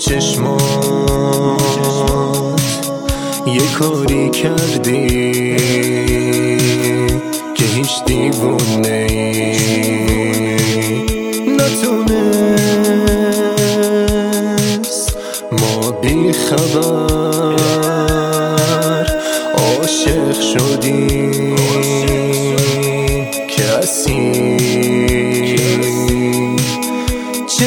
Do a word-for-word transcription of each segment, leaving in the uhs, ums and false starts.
چشمات یه کاری کردی که هیچ دیوونه ای نتونست. ما بی خبر عاشق شدیم، کسی چه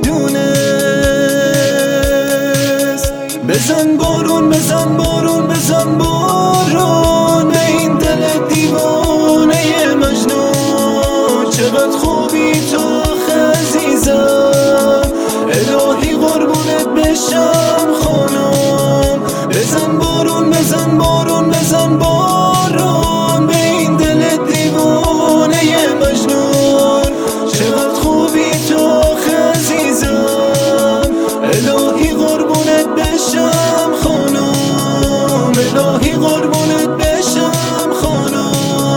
میدونست. بزن بارون بزن بارون بزن بارون به این دل دیوانه مجنون. چقدر خوبی تو آخه عزیزم، الهی قربونت بشم خانم. بزن بارون بزن بارون بزن بارون به این دل دیوانه مجنون. چقدر خوبی تو آخه عزیزم، الهی قربونت بشم خانم، الهی قربونت بشم خانم.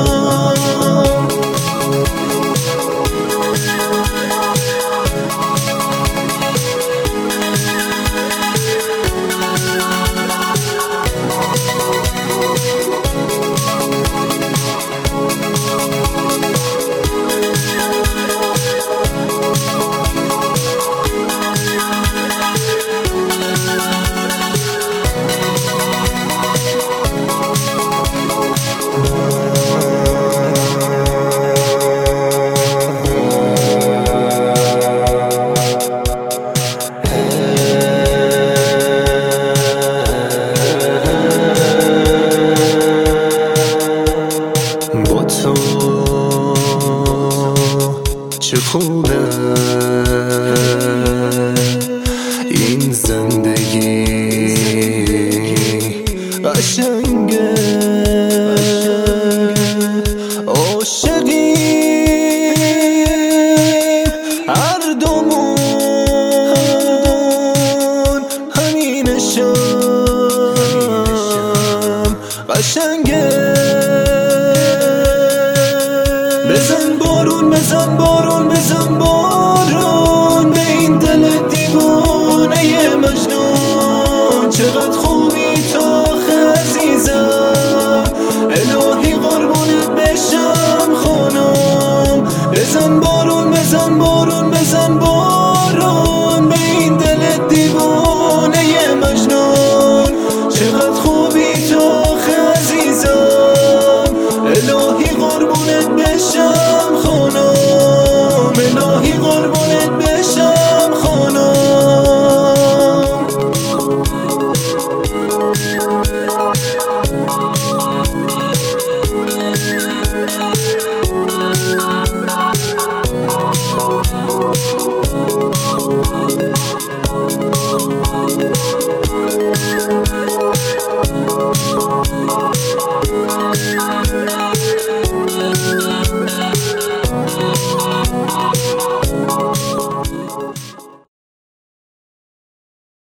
چه خوبه این زندگی، قشنگه عاشقیم هر دومون، همینشم قشنگه. بزن بارون بزن بارون بزن بارون به این دل دیوانه مجنون. چقدر خوبی تو آخه عزیزم، الهی قربونت بشم خانم. بزن بارون بزن بارون بزن بارون به این دل دیوانه مجنون. چقدر خوبی تو آخه عزیزم، الهی قربونت بشم خانم، الهی قربونت بشم خانم.